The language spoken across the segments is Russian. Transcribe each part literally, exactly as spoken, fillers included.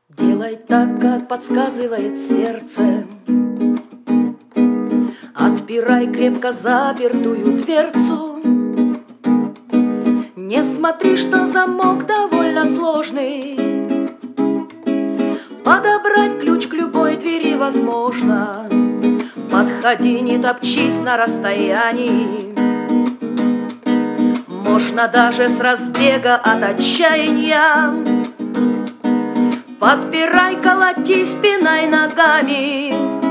Делай так, как подсказывает сердце. Отпирай крепко запертую дверцу. Не смотри, что замок довольно сложный. Подобрать ключ к любой двери возможно. Подходи, не топчись на расстоянии. Можно даже с разбега от отчаяния. Подпирай, колоти спиной ногами.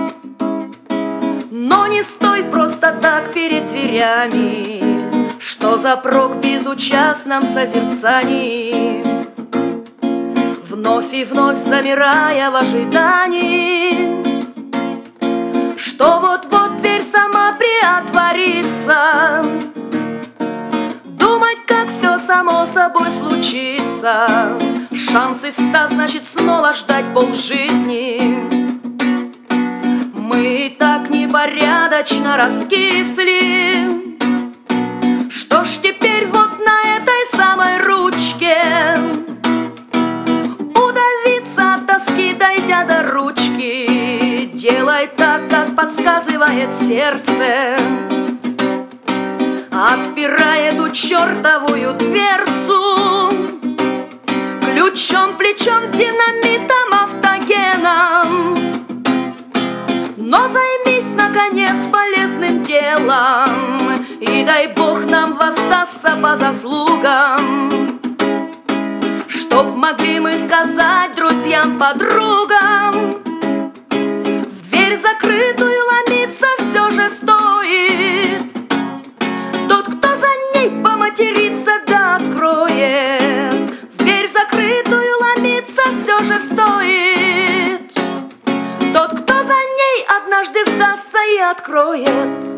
Но не стой просто так перед дверями. Что за прок в безучастном созерцании? Вновь и вновь замирая в ожидании, что вот-вот дверь сама приотворится. Думать, как все само собой случится. Шанс из ста, значит снова ждать полжизни. Мы и так непорядочно раскисли. Что ж теперь вот на этой самой ручке удавиться от тоски, дойдя до ручки? Делай так, как подсказывает сердце. Отпирай эту чертовую дверцу. Ключом, плечом, динамитом, автогеном. Но займись, наконец, полезным делом, и дай Бог нам воздастся по заслугам. Чтоб могли мы сказать друзьям, подругам, в дверь закрытую ломиться все же стоит. Тот, кто за ней поматерится, да откроет. В дверь закрытую ломиться все же стоит. Тот, кто за ней однажды сдастся и откроет.